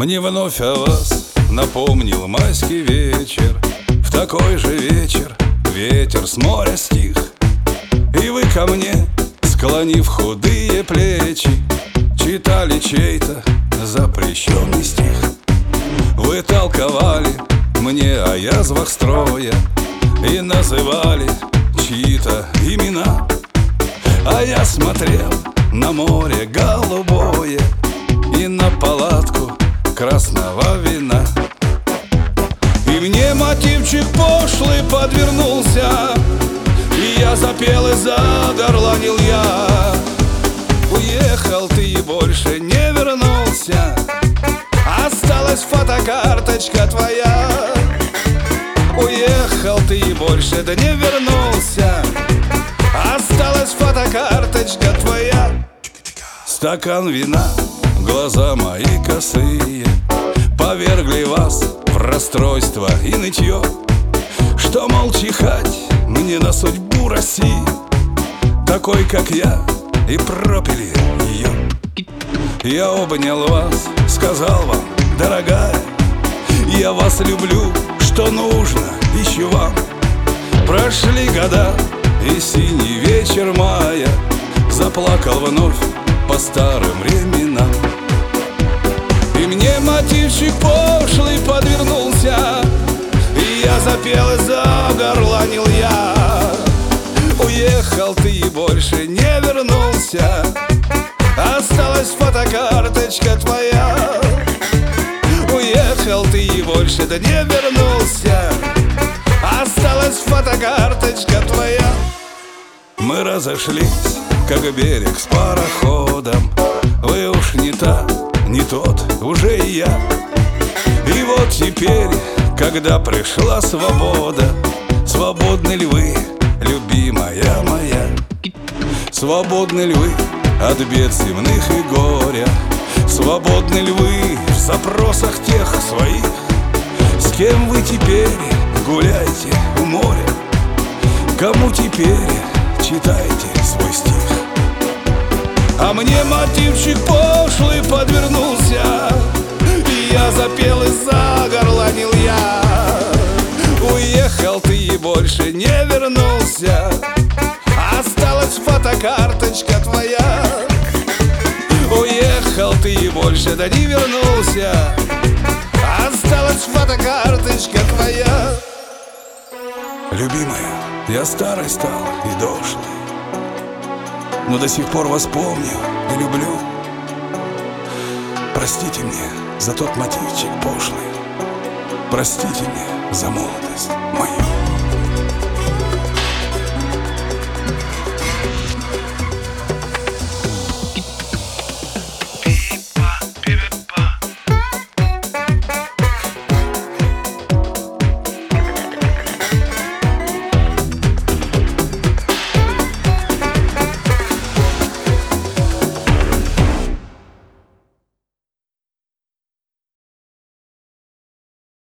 Мне вновь о вас напомнил майский вечер. В такой же вечер ветер с моря стих, и вы ко мне, склонив худые плечи, читали чей-то запрещенный стих. Вы толковали мне о язвах строя и называли чьи-то имена, а я смотрел на море голубое и на палатку красного вина. И мне мотивчик пошлый подвернулся, и я запел и загорланил я. Уехал ты и больше не вернулся, осталась фотокарточка твоя. Уехал ты и больше да не вернулся, осталась фотокарточка твоя. Стакан вина, глаза мои косые повергли вас в расстройство и нытье, что, мол, чихать мне на судьбу России, такой, как я, и пропили ее. Я обнял вас, сказал вам: дорогая, я вас люблю, что нужно, ищу вам. Прошли года, и синий вечер мая заплакал вновь по старым временам. И мне мотивчик пошлый подвернулся, и я запел и загорланил я. Уехал ты и больше не вернулся, осталась фотокарточка твоя. Уехал ты и больше да не вернулся, осталась фотокарточка твоя. Мы разошлись, как берег с пароходом. Вы уж не та, не тот, уже и я. И вот теперь, когда пришла свобода, свободны ли вы, любимая моя? Свободны ли вы от бед земных и горя? Свободны ли вы в запросах тех своих? С кем вы теперь гуляете у моря? Кому теперь читаете свой стих? А мне мотивчик пошлый подвернулся, и я запел и загорланил я. Уехал ты и больше не вернулся, осталась фотокарточка твоя. Уехал ты и больше да не вернулся, осталась фотокарточка твоя. Любимая, я старый стал и дошлый, но до сих пор вас помню и люблю. Простите мне за тот мотивчик пошлый, простите мне за молодость мою.